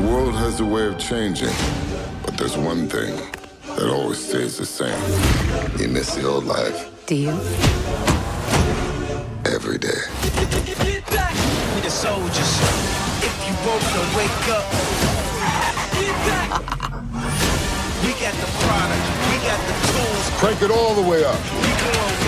world has a way of changing, but there's one thing that always stays the same. You miss the old life. Do you? Every day. Get back! We the soldiers. If you woke, don't wake up. Get back! We got the product. We got the tools. Crank it all the way up. We going